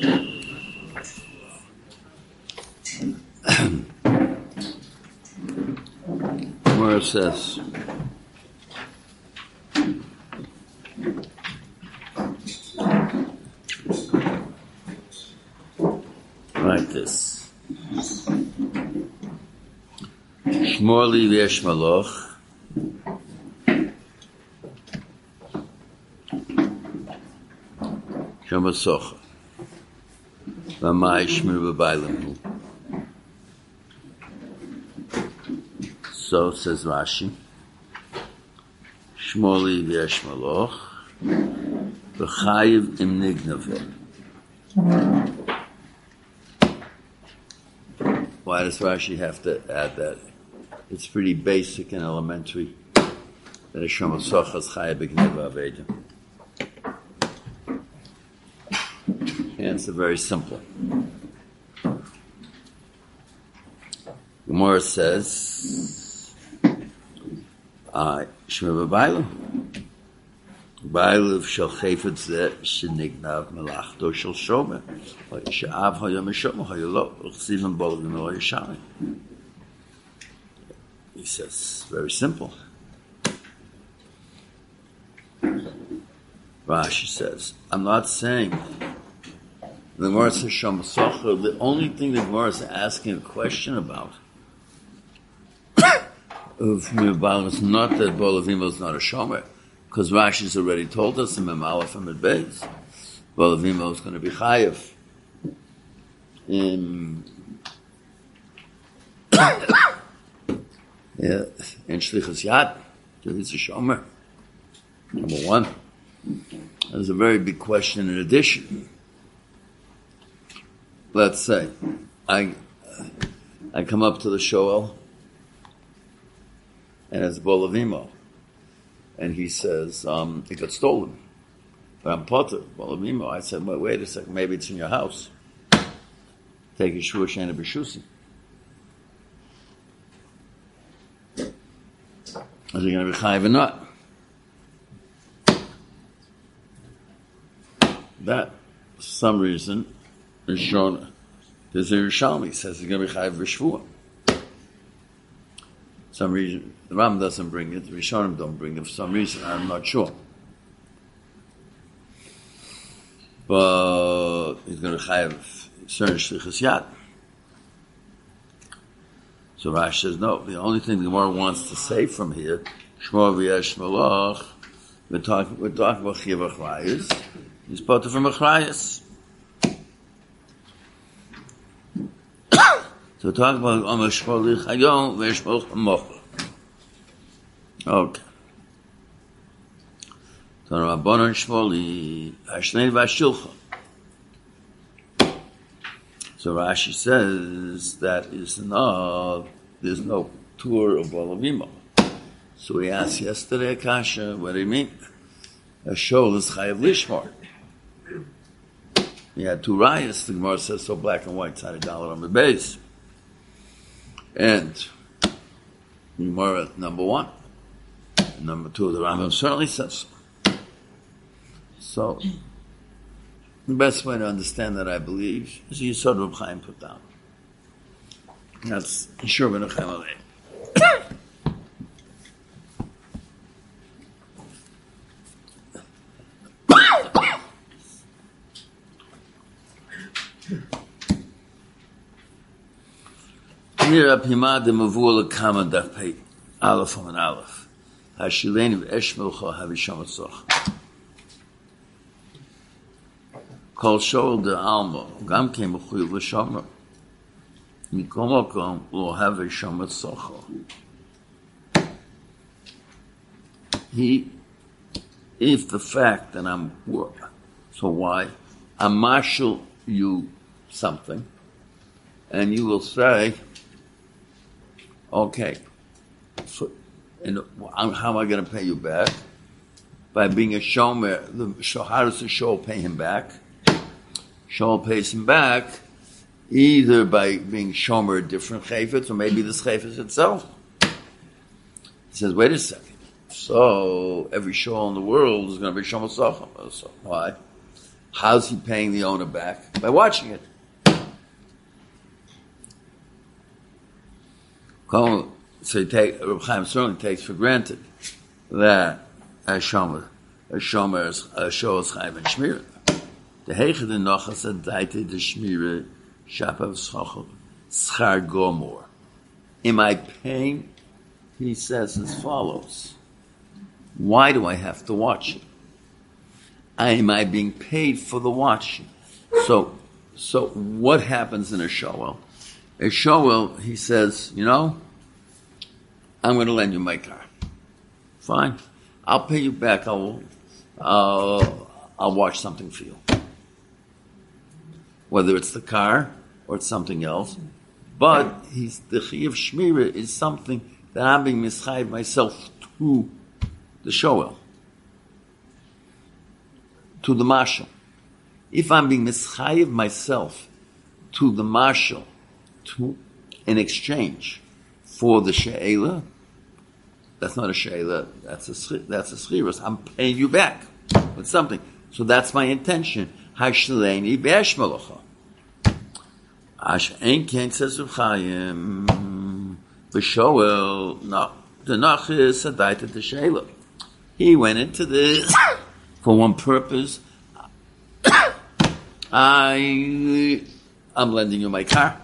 Where it says, like this. Shmor li v'yesh maloch shamasocha v'mai shmir v'baylam hu. So says Rashi, Shmor li v'yesh maloch v'chayiv im nignaveh. Why does Rashi have to add that? It's pretty basic and elementary that a shamasocha is chayiv b'gneva avedim. The answer very simple. Gemara says, Shmir v'baylam. Baylav shel chayfetz zeh shenignav melachto shel shomer. She'av hayom mishomer hayolo l'chsivan bol v'melo yisharim. He says, very simple. Rashi says, I'm not saying the Gemara says shamasocha. The only thing the Gemara is asking a question about of Shmir v'baylam is not that Bol Avimo is not a shomer, because Rashi's already told us in Mem Aleph and Mem Beis, Bol Avimo is going to be chayiv in Shlichus Yad. So he's a shomer. Number one. There's a very big question in addition. Let's say I come up to the Shoel and it's Bol Avimo, and he says it got stolen, but I'm potter Bol Avimo. I said, wait a second, maybe it's in your house. Take a shua shena b'shusi. Is he going to be chayiv or not? That, for some reason, is shown. There's a Yerushalmi says he's going to be chayiv v'shvua. Some reason the Ram doesn't bring it, the Rishonim don't bring it. For some reason, I'm not sure. But he's going to chayiv certain shlichus yad. So Rashi says no. The only thing the Gemara wants to say from here, Shmor v'yesh maloch, we're talking about chiyuv achrayus. He's potter from achrayus. So we're talking about Shmor li chayom v'shmor chamocha. Okay. So Rabbanon Shmor li hashnei v'ashilcha. So Rashi says that is not, there's no tour of Bol Avimo. So we asked yesterday, Akasha, what do you mean? A show is chayav lishmor. We had two rayas. The Gemara says so black and white, $1 on the base. And Gemara number one. And number two, the Rambam certainly says so. The best way to understand that, I believe, is the Yisod Reb Chaim put down. That's Yishur ben Chaim Alei. Mir apima de mavul kama daf pei Aleph and Aleph. Hashileni v'eshmelcha havishamatzoch. Kol shol de alma gam kem b'chuyev l'shamra. Mikol makom lo havishamatzoch. If the fact that I'm poor, so why? I'm marshal you something, and you will say, okay, so, how am I going to pay you back? By being a shomer. How does the show pay him back? Show pays him back either by being shomer a different chayfetz, or maybe this chayfetz itself. He says, wait a second. So every show in the world is going to be shomer sacham. So why? How's he paying the owner back? By watching it. So Reb Chaim certainly takes for granted that a shomer is chayv and shmira. The heiche the nochas adaite the shmira shapav schar gomor. Am I paying? He says as follows. Why do I have to watch it? Am I being paid for the watching? So what happens in a shoel? A shoel, he says, I'm going to lend you my car. Fine. I'll pay you back. I'll watch something for you. Whether it's the car or it's something else. But the Chiyuv Shmira is something that I'm being mischayev myself to the shoel, to the mashal. If I'm being mischayev myself to the mashal, in exchange for the she'ela, that's not a she'ela, that's a schiras. I'm paying you back with something. So that's my intention. Hashleni be'eshmalocha. Ash ein ken says Reb Chaim b'shoel. No, the nachis adaita the she'ela. He went into this for one purpose. I'm lending you my car.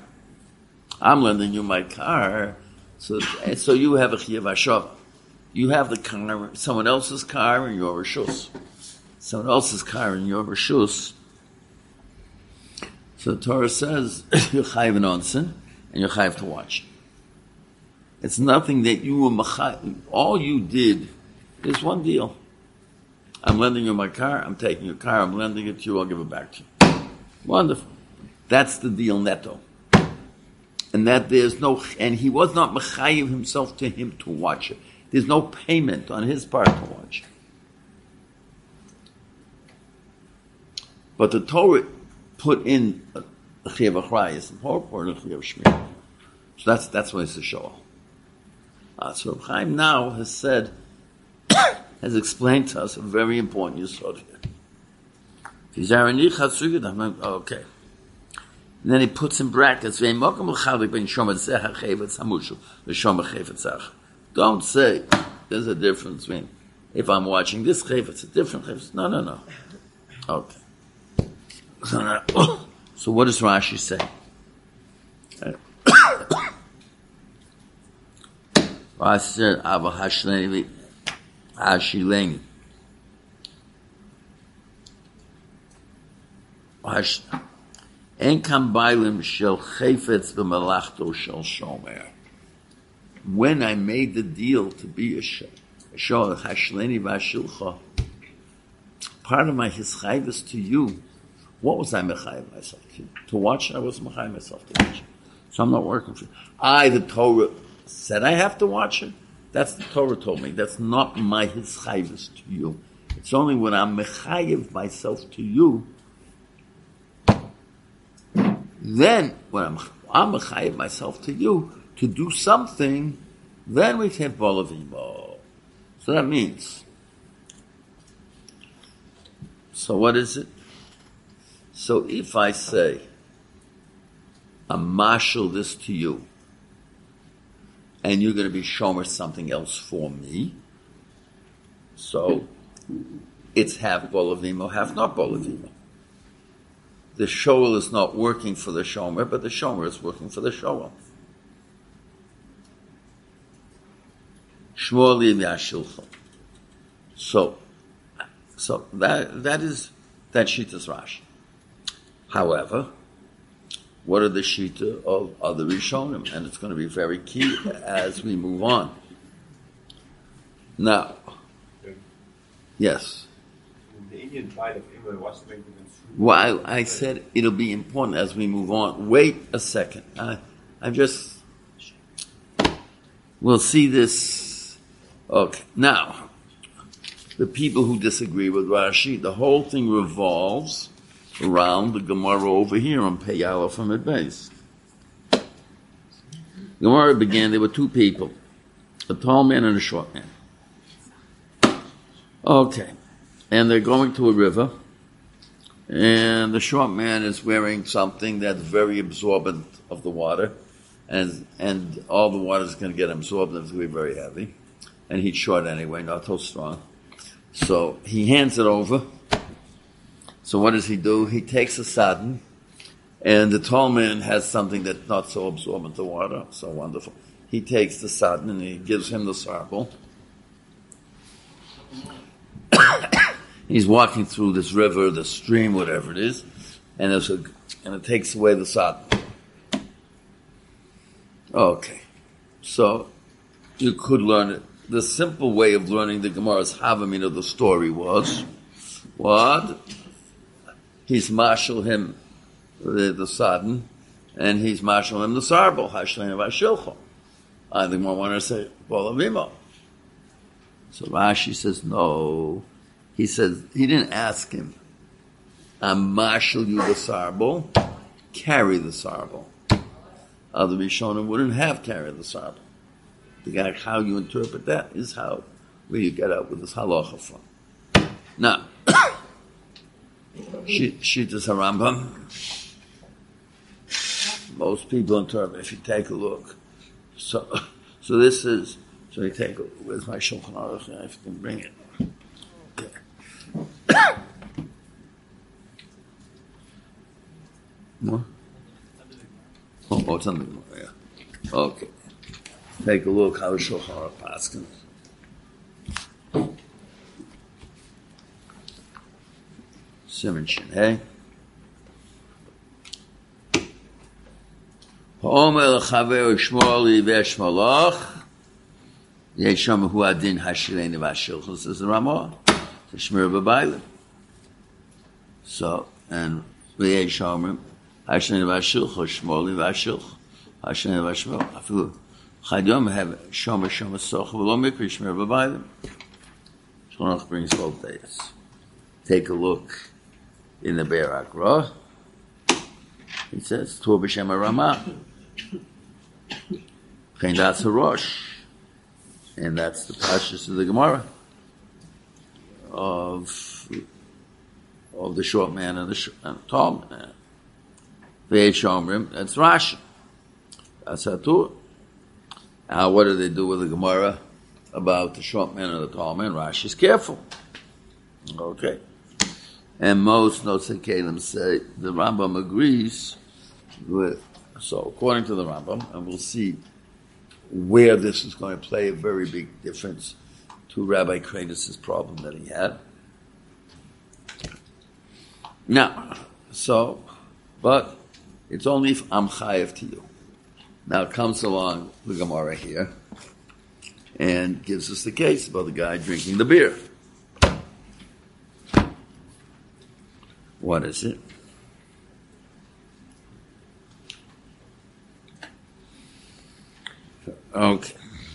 So you have a chiyuv hashava. You have the car, someone else's car in your reshus. Someone else's car in your reshus. So the Torah says you're chayiv an onsen and you're chayiv to watch. It's nothing that you were machayiv. All you did is one deal. I'm lending you my car. I'm taking your car. I'm lending it to you. I'll give it back to you. Wonderful. That's the deal netto. And that and he was not mechayiv himself to him to watch it. There's no payment on his part to watch it. But the Torah put in a chiyuv achrayus and or a chiyuv shmir. So that's why it's a show. So Reb Chaim now has said, has explained to us a very important yesod here. Okay. And then he puts in brackets, don't say there's a difference between if I'm watching this chayv, a different chayv. No. Okay. So what does Rashi say? Rashi said, Ava Hashileni. En kam bailim shel chayfetz b'malachto shel shomer. When I made the deal to be a shomer, Hashleni v'ashilcha, part of my hischayvus to you, what was I mechayev myself to? To watch? I was mechayev myself to watch. So I'm not working for you. The Torah said I have to watch it. That's the Torah told me. That's not my hischayvus to you. It's only when I'm mechayev myself to you. Then, when I'm mechayev myself to you to do something, then we take bolavimo. So that means. So what is it? So if I say, I'm marshal this to you, and you're going to be shomer something else for me, so it's half bolavimo, half not bolavimo. The shoel is not working for the shomer, but the shomer is working for the shoel. Shmoli v'ashilcha. So that is Shita's Rashi. However, what are the Shita of other Rishonim? And it's going to be very key as we move on. Now, yes. The Indian tribe of Israel was making them. Well, I said it'll be important as we move on. Wait a second. We'll see this. Okay. Now, the people who disagree with Rashi, the whole thing revolves around the Gemara over here on Peyala from Adbase. Gemara began, there were two people, a tall man and a short man. Okay. And they're going to a river. And the short man is wearing something that's very absorbent of the water, and all the water is going to get absorbed and it's going to be very heavy. And he's short anyway, not so strong. So he hands it over. So what does he do? He takes a sadden, and the tall man has something that's not so absorbent to water, so wonderful. He takes the sadden and he gives him the sarbel. He's walking through this river, the stream, whatever it is, and it takes away the sadden. Okay, so you could learn it. The simple way of learning the Gemara's Havamina of the story was what? He's marshal him the sadden, and he's marshal him the sarbel. Hashlein v'ashilcho. I think more want to say bolavimo. So Rashi says no. He says he didn't ask him. I'm marshal you the sarbel, carry the sarbel. Other Rishonim wouldn't have carried the sarbel. How you interpret that is where you get out with this halacha from. Now, Shittas HaRambam. Most people interpret. If you take a look, so this is. So you take a look. Where's my Shulchan Aruch? If you can bring it. More? Oh, it's something more. Yeah. Okay. Take a look how Shulchan Aruch paskins. Siman Shin Hey. Ha'omer l'chaver Shmuel yivesh malach yesham hu adin hashlein v'ashilchus says the Ramah. It's Shmir b'baylim. So, and v'yesham hashlein v'ashilchus Shmuel v'ashilch hashlein v'ashmel afilu chayom have shomer soch v'lo mikri Shmir b'baylim. Shulchan brings both days. Take a look in the Be'er Akra. He says, Tu b'shem Ramah. That's a Rosh. And that's the Pashtus of the Gemara of the short man and the tall man. Ve'eshomrim, that's Rashi. That's Hatur. Now, what do they do with the Gemara about the short man and the tall man? Rashi's careful. Okay. And most notes in Kalim say the Rambam agrees with. So, according to the Rambam, and we'll see where this is going to play a very big difference to Rabbi Kreinis' problem that he had. Now, but it's only if I'm chayev to you. Now it comes along the Gemara here and gives us the case about the guy drinking the beer. What is it? Okay.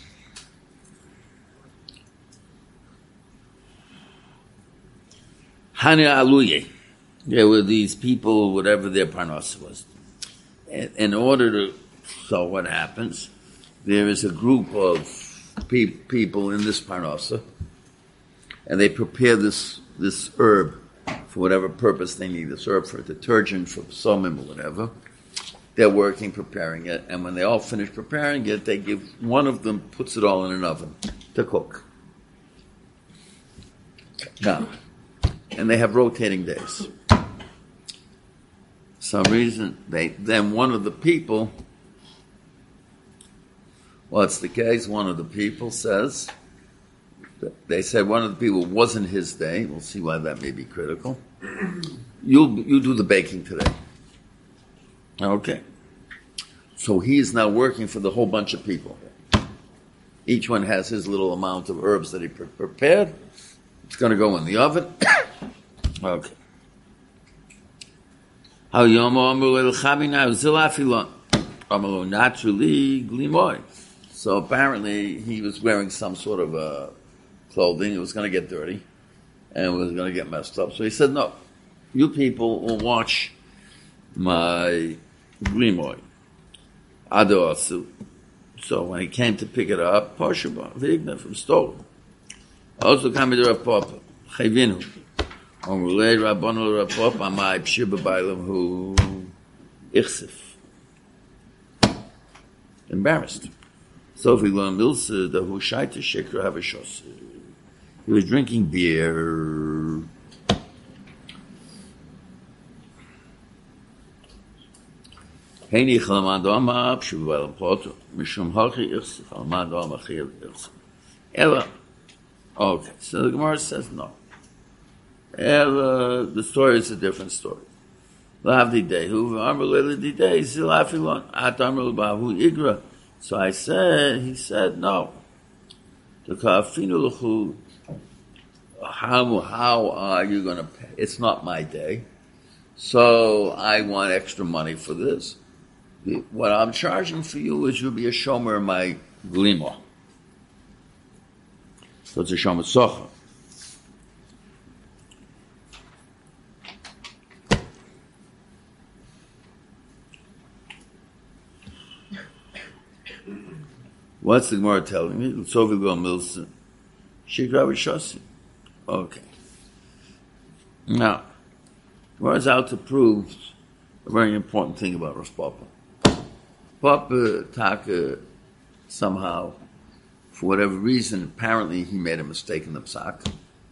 Hani Aluye. There were these people, whatever their parnasa was. In order to, so what happens? There is a group of people in this parnasa, and they prepare this herb for whatever purpose they need this herb for, detergent, for somim, or whatever. They're working, preparing it, and when they all finish preparing it, they give, one of them puts it all in an oven to cook. Now, and they have rotating days. Some reason, then one of the people, what's the case? One of the people says, they said one of the people wasn't his day. We'll see why that may be critical. You do the baking today. Okay. So he is now working for the whole bunch of people. Each one has his little amount of herbs that he prepared. It's going to go in the oven. Okay. So apparently he was wearing some sort of clothing. It was going to get dirty and it was going to get messed up. So he said, no, you people will watch my grimoy. Adosu. So when he came to pick it up, Poshuba, Vigna from stove. Also came to Rav Papa, Chayvinu. Omrulei Rabbanu Rapop Amai Pshir B'Bailam Hu Ichsif. Embarrassed. So if we learn Milsa, the Hu Shaita Shekra Havashos. He was drinking beer. Heini Chalamando Amab Pshir B'Bailam Ploto Mishum Hachi Ichsif Chalamando Amab Chiyah Ichsif. Ella. Okay, so the Gemara says no. The story is a different story. Lavdi Dehu, Amr Lili Dei, Zilafilon, At Amr Bahu Igra. So he said, no. The Kafinu Luchu, how are you going to pay? It's not my day. So I want extra money for this. What I'm charging for you is you'll be a shomer in my glima. So it's a shomer socha. What's the Gemara telling me? Sofi go Milson. Shikra V'Shasi. Okay. Now, Gemara's out to prove a very important thing about Rosh Papa. Papa Taka somehow, for whatever reason, apparently he made a mistake in the psak.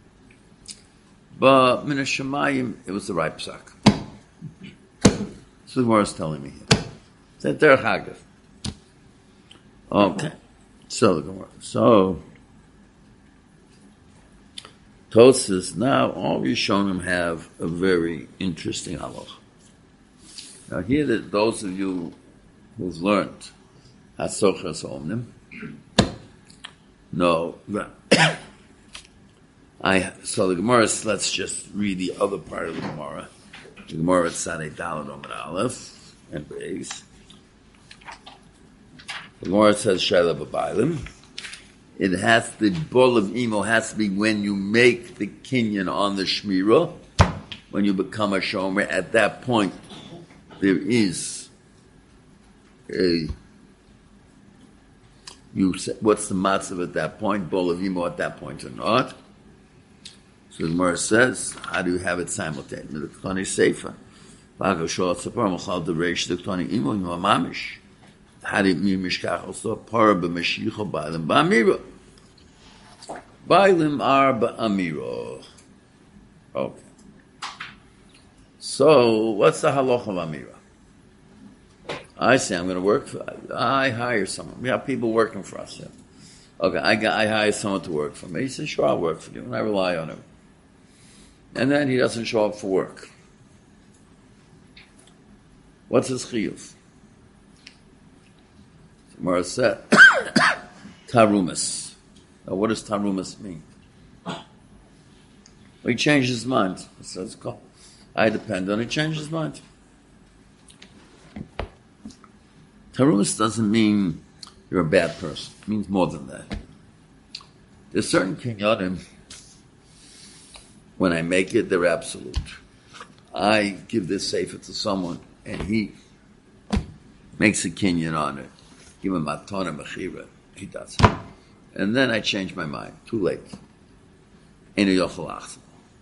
But Min HaShamayim, it was the right psak. So the Gemara's telling me here. It's a Derech Hagav. Okay. So the Gemara. So Tosas, now all Rishonim have a very interesting halacha. Now here that those of you who've learned Hasochas Omnim know that so the Gemara, let's just read the other part of the Gemara. The Gemara at Sadei Daled Omid Aleph and Beis. The Gemara says Shaila B'Bailim. It has the ball of imo has to be when you make the kinyan on the shmira, when you become a shomer. At that point, there is what's the matzav at that point? Ball of imo at that point or not? So the Gemara says, how do you have it simultaneously? The Ktani Seifa. V'agav Sholat Sapar Machal Dereish the Ktani imo imo mamish. Hari mi mishkach also par b'mashiach ba'alim ba'amira. Ba'alim are ba'amira. Okay. So what's the halacha of amira? I say I'm going to work for. I hire someone. We have people working for us. Yeah. Okay, I hire someone to work for me. He says, "Sure, I'll work for you," and I rely on him. And then he doesn't show up for work. What's his chiyuv? Gemara said, Tarumas. Now, what does Tarumas mean? Well, he changed his mind. He says, I depend on it. He changed his mind. Tarumas doesn't mean you're a bad person. It means more than that. There's certain kinyanim, when I make it, they're absolute. I give this sefer to someone, and he makes a kinyan on it. Give him matana mechira. He does. And then I change my mind. Too late. Enu yochel achzor.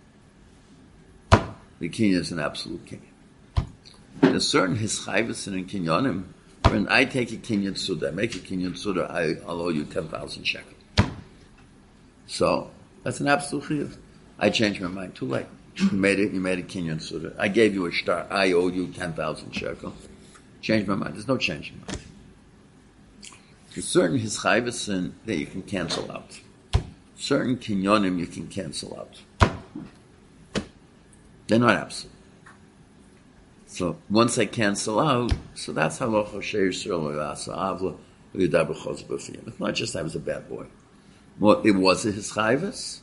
The kinyan is an absolute kinyan. There's certain hischayvus and kinyanim. When I take a kinyan suda, make a kinyan suda, I'll owe you 10,000 shekels. So that's an absolute chiyuv. I changed my mind. Too late. You made a kinyan suda. I gave you a star. I owe you 10,000 shekels. Changed my mind. There's no changing mind. There's certain hischayvus that you can cancel out. Certain kinyonim you can cancel out. They're not absolute. So once I cancel out, so that's halacha sheir yisrael v'asa avla v'yidaber chos b'fiyim. It's not just I was a bad boy. Well, it was a hischayvus,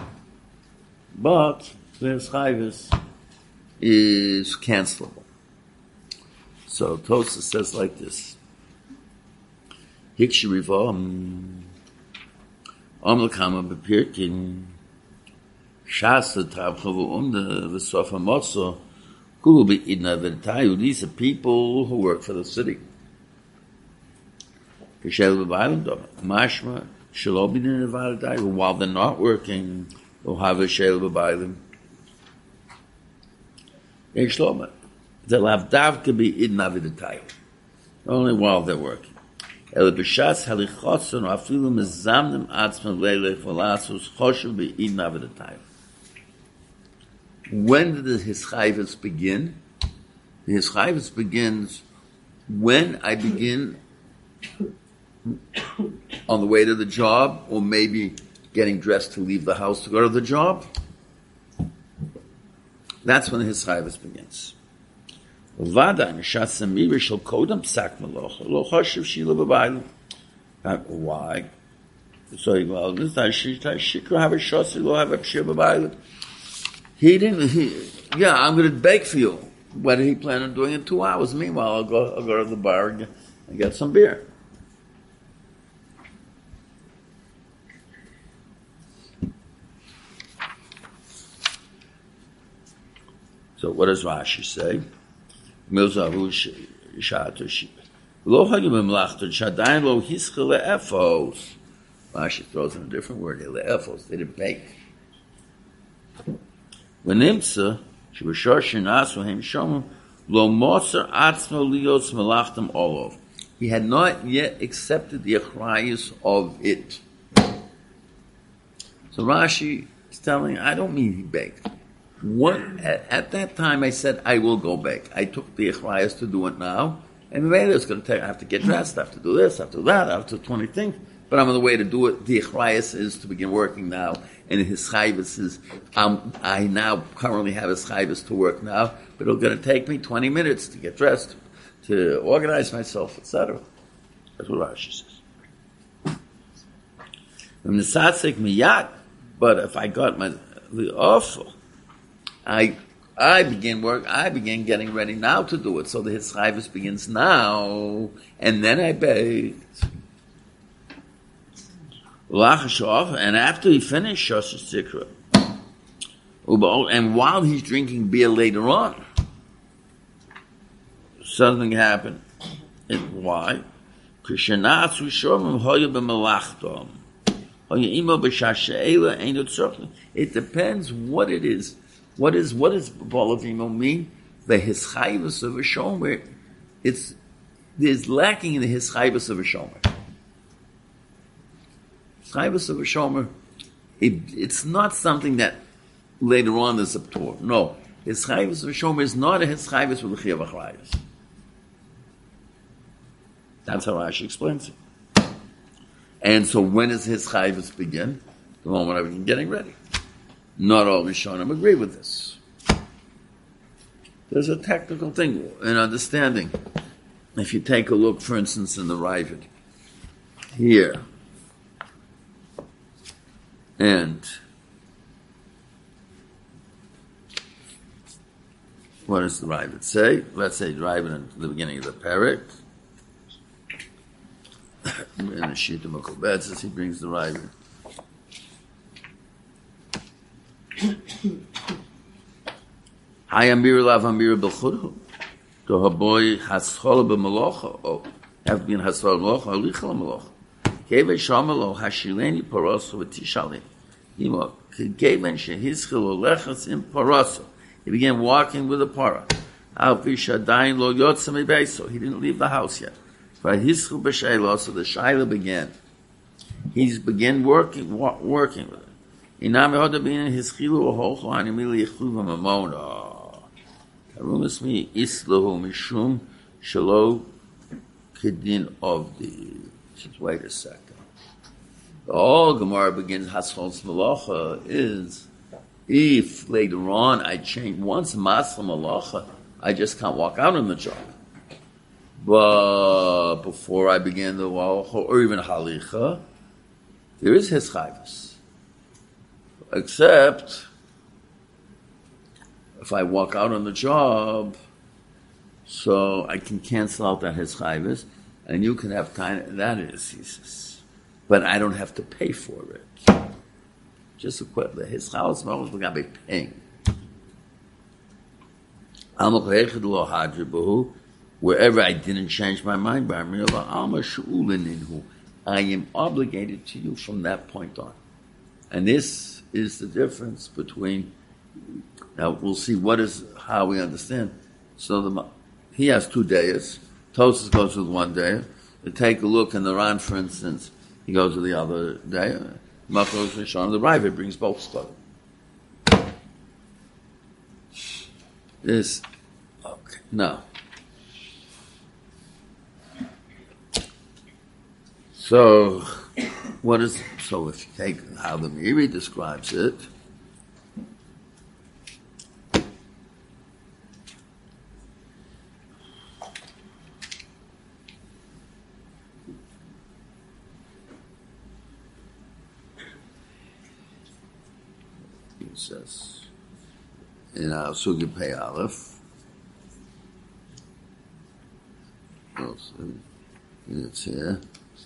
but the hischayvus is cancelable. So Tosafos says like this. Hikshiriva Amlakama bepirkin Shasa Tabchavu the V'sofa Motso Kulu B'idna V'tayu. These are people who work for the city. Kishel B'Bailim Doma Mashma Shelo B'Din V'Adayu. While they're not working, they'll have a Shel B'Bailim. Yesh Loma. The lavdav could be idin avidatayim. Only while they're working. El b'shas halichotzon afilu mezamnim atzman leilech v'lasus choshev be'idin avidatayim. When did the hischayvus begin? The hischayvus begins when I begin on the way to the job, or maybe getting dressed to leave the house to go to the job. That's when the hischayvus begins. Why? So he didn't. I'm going to bake for you. What did he plan on doing in 2 hours? Meanwhile, I'll go to the bar and get some beer. So what does Rashi say? Rashi throws in a different word here, le'efos. They didn't bake. V'nimtza, he had not yet accepted the achrayus of it. So Rashi is telling, I don't mean he baked. At that time, I said, I will go bake. I took the achrayus to do it now, and maybe it's going to take, I have to get dressed, I have to do this, I have to do that, I have to do 20 things, but I'm on the way to do it. The achrayus is to begin working now, and his chayvus is, I now currently have his chayvus to work now, but it's going to take me 20 minutes to get dressed, to organize myself, etc. That's what Rashi says. But if I got the offer, I begin work. I begin getting ready now to do it. So the hischayvus begins now, and then I baked. And after he finished Shosha Sikra, and while he's drinking beer later on, something happened. Why? It depends what it is. What does Balavimo mean? The hischayvus of a shomer. There's lacking in the hischayvus of a shomer. Hischayvus of a shomer, it's not something that later on is a ptor. No. Hischayvus of a shomer is not a hischayvus with a chiyav achrayus. That's how Rashi explains it. And so when does hischayvus begin? The moment I begin getting ready. Not all Rishonim agree with this. There's a technical thing in understanding. If you take a look, for instance, in the Ravid, here, and what does the Ravid say? Let's say the Ravid in the beginning of the parak, in the Shita Mekobetzes, he brings the Ravid. Hi Amir Lav Amir Belchudhu. To Haboy Haschol B'Malocha. Oh, have been Haschol B'Malocha or Lichal B'Malocha. Kevei Shamalo Hashileni Paroso v'Tishalin. Himo Kevei Shehischil Olechas in Paroso. He began walking with a para. Al Pishadayin Lo Yotzem Beiso. He didn't leave the house yet. But Hischil B'Sheilo, so the Shaila began. He began working with it. Inam Yehoda bin Hischilu Oholcho Animili Yichluva Mamona. Tarumas mi Islahu Mishum Shalo Kedin of the. Just wait a second. The whole Gemara begins Haschol Malacha is if later on I change once Masla Malacha, I just can't walk out on the job. But before I begin the Malacha or even Halicha, there is Hischayvus. Except if I walk out on the job, so I can cancel out that hischayvus, and you can have time. That is thesis, but I don't have to pay for it. Just equip the hischayvus. We're going to be paying. Wherever I didn't change my mind, I am obligated to you from that point on, and this is the difference between Now we'll see how we understand. So he has 2 days. Tosas goes with 1 day. To take a look in the Ran, for instance, he goes with the other day. Machlokas Rishonim, the Ravid brings both stuff. This, okay, now. So if you take how the Meiri describes it, it says in our Sugi Pei Aleph, it's here.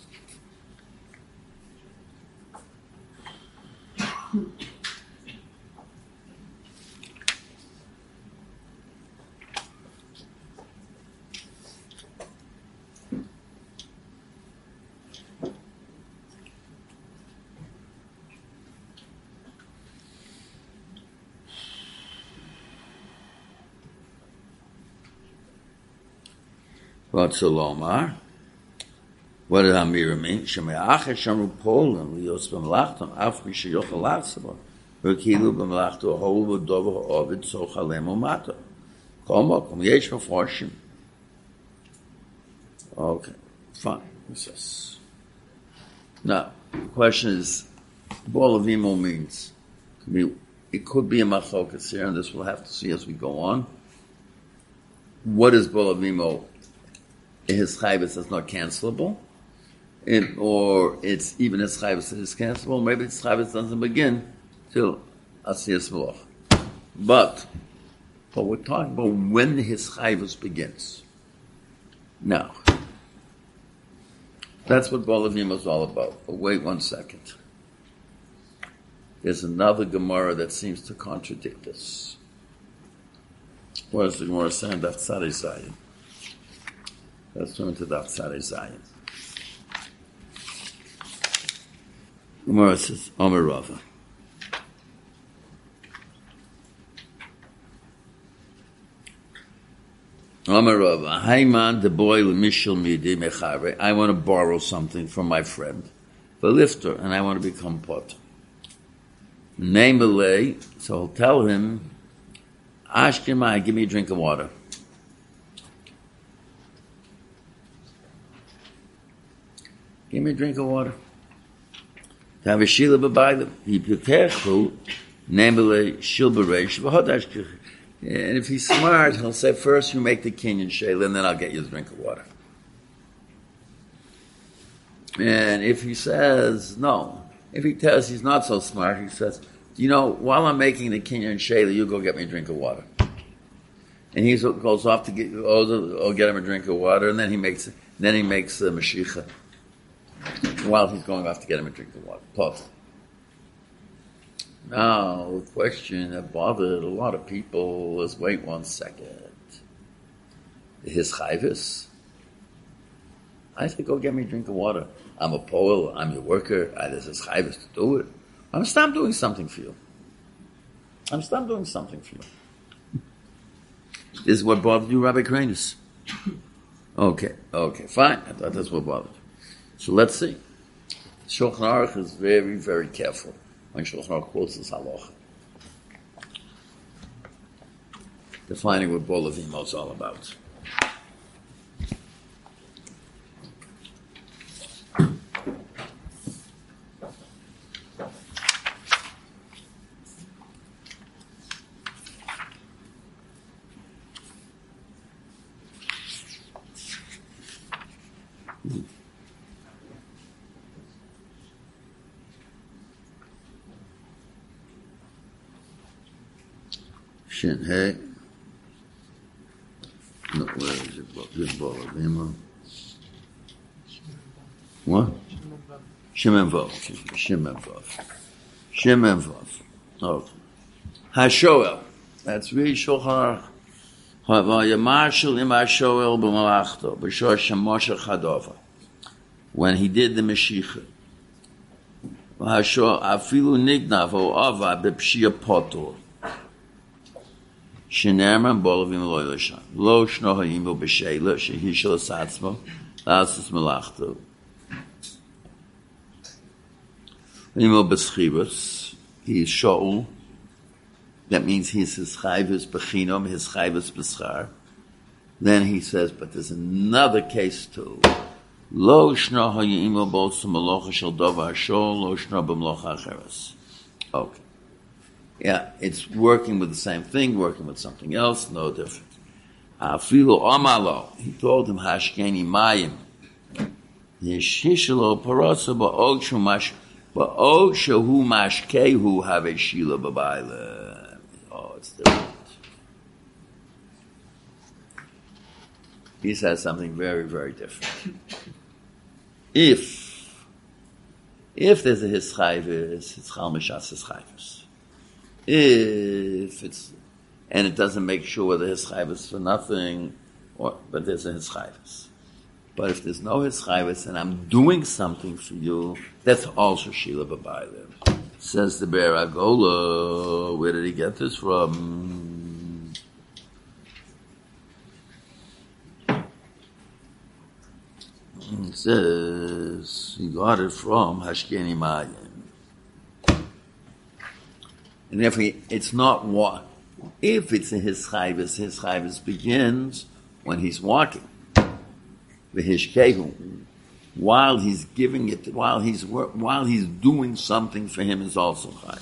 What's a lomar? What did Amira mean? Sheme'achar shamru polim lios b'melachtam af misha yochel lachsava v'kilu b'melachto holu v'dovo ha'ovid soch alem u'mata kol mokom yesh meforshim. Okay, fine. Now, the question is, Bol Avimo means, it could be a machlokas here, and this we'll have to see as we go on. What is Bol Avimo? His chayvus is not cancelable, or it's even his chayvus that is cancelable. Maybe his chayvus doesn't begin till Asiyas Malach. But we're talking about when his chayvus begins. Now, that's what Bol Avimo is all about. But wait 1 second. There's another Gemara that seems to contradict this. What is the Gemara saying? That's Tzadei Zayin. Let's turn to that Tzadei Zayin. Gemara says, Omer Rava. Omer Rava, Hayman the boy l'mishel midi mechare. I want to borrow something from my friend, the lifter, and I want to become potter. Name Malay, so I'll tell him, Ashkemai, give me a drink of water. Give me a drink of water. Have a shila b'bayim. He preparechu, name Malay, shil b'reish, v'hodash. And if he's smart, he'll say, first you make the kinyan shayla, and then I'll get you a drink of water. And if he says no, if he tells he's not so smart, he says, while I'm making the kinyan shayla, you go get me a drink of water. And he goes off to get him a drink of water, and then he makes mashicha while he's going off to get him a drink of water. Pot. Now, the question that bothered a lot of people is, wait 1 second. His chayvus? I said, go get me a drink of water. I'm a poel, I'm your worker, there's his chayvus to do it. I'm stop doing something for you. This is what bothered you, Rabbi Kranus. Okay, fine. I thought that's what bothered you. So let's see. Shulchan Aruch is very, very careful when Shulchan Aruch quotes this halacha, defining what Bol Avimo is all about. Shin Hey. No, where is it? This Bol Avimo. What? Shemen Vav. Shemen Vav. Okay. HaShoel. That's really Shulchan Aruch. When he did the Mashiach. Afilu nignav o ava b'pshia potor. Shenerman bolavim lo yisham. Lo shno hayimu b'sheila shehishel asatzmo la'asus melachto. Hayimu b'schivus. He is Shaul. That means he's his chayvus b'chinom, his chayvus b'schar. Then he says, but there's another case too. Lo shno hayimu b'osu melocha shel dova hashol, lo shno b'melocha acheres. Okay. Yeah, it's working with the same thing, working with something else, no different. Afilu amalo. He told him, hashkeni mayim. Yeshishalo parosa ba'og shehu mashkehu have shila b'bayla. Oh, it's different. He says something very, very different. If there's a hischayvis, it's chalmishas hischayvis. If it's, and it doesn't make sure whether hischayvis for nothing, but there's a hischayvis. But if there's no hischayvis and I'm doing something for you, that's also shila b'bayla. Says the Be'er Agola. Where did he get this from? It says he got it from Hashkeni Mayim. And if it's not what, if it's a his chayvus begins when he's walking. The hishkehu, while he's giving it, while he's doing something for him is also chayv.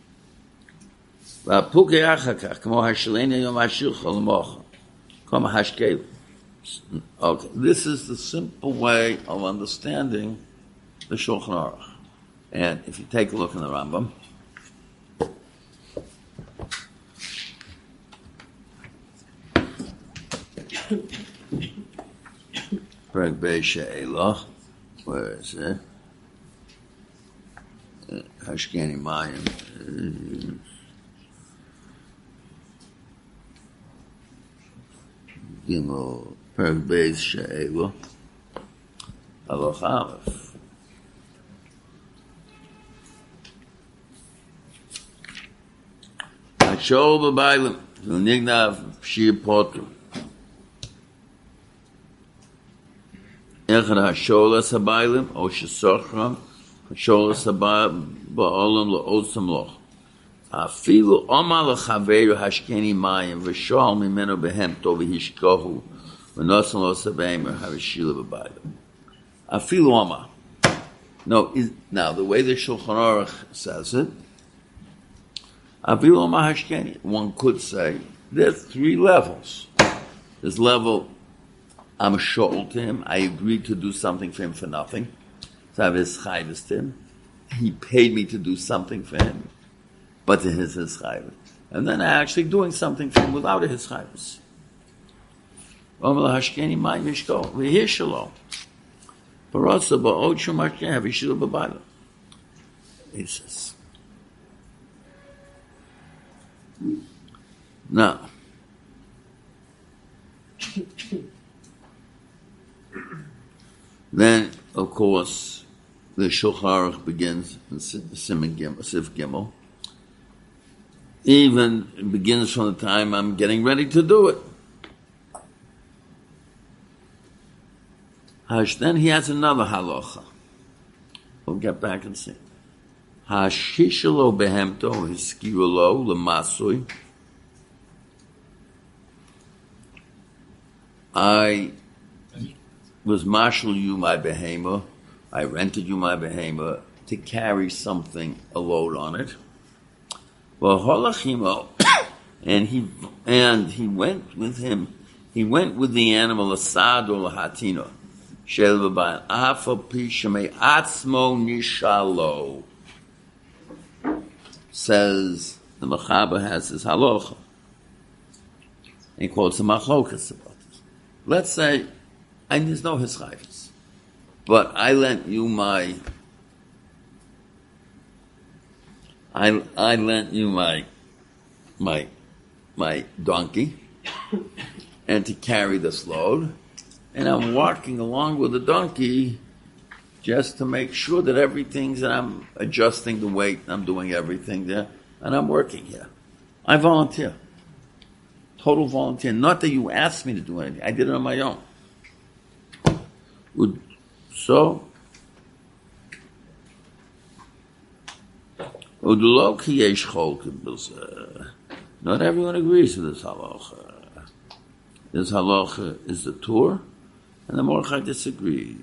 Okay, this is the simple way of understanding the Shulchan Aruch. And if you take a look in the Rambam, Perek Beis She'elah, where is it? Hashkeni Mayim. Gimel, Perek Beis She'elah, Aloch Aleph. Hashol b'baylim, Nignav Shir Potu. Echad hasholas habaylim, o shesochram, hasholas ba'olam la'otzam loch. Afilu omar l'chaveru hashkeni mayim, v'shol mimenu behemto v'hishkohu, v'nosan lo sabemer havishila b'baylim. Afilu omar. No, now the way the Shulchan Aruch says it, afilu omar hashkeni, one could say, there's three levels. There's level, I'm short to him. I agreed to do something for him for nothing. So I have his chayvus to him. He paid me to do something for him, but to his chayvus. And then I actually doing something for him without his chayvus. He says. Now, then, of course, the Shulchan Aruch begins in Sif Gimel. Even it begins from the time I'm getting ready to do it. Then he has another halacha. We'll get back and see. Hashishalo behemto hiskirulo lemasui. I was marshal you my behema. I rented you my behema to carry something, a load on it. Well, holachimo, and he went with him. He went with the animal asad or lahatino. Shel v'bayan afa pishamei atzmo nishalo. Says the Mechaber has his halacha. He quotes the machlokas about this. Let's say, and there's no hischayvus, but I lent you my donkey, and to carry this load, and I'm walking along with the donkey just to make sure that everything's, and I'm adjusting the weight, I'm doing everything there, and I'm working here. I volunteer. total volunteer. Not that you asked me to do anything. I did it on my own. So, not everyone agrees with this halacha. This halacha is the Torah, and the Mordechai disagrees.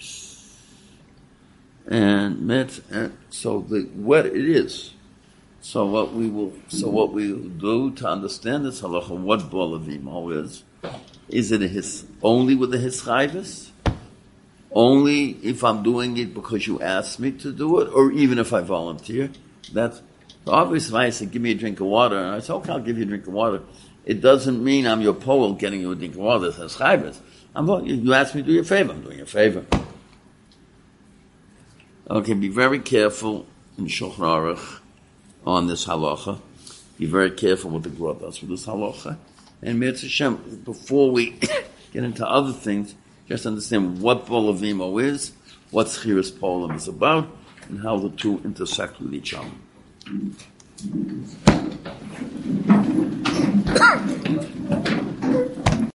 And so what it is. So what we will do to understand this halacha, what Bol Avimo is it only with the hischayvus? Only if I'm doing it because you asked me to do it, or even if I volunteer? That's obviously. If I say, give me a drink of water, and I say, okay, I'll give you a drink of water, it doesn't mean I'm your pole getting you a drink of water. It says hischayvus. You asked me to do you a favor, I'm doing you a favor. Okay, be very careful in Shulchan Aruch on this halacha. Be very careful what the Gemara does with this halacha. And Mitzvah Hashem, before we get into other things, just understand what Bol Avimo is, what Schiras Polam is about, and how the two intersect with each other.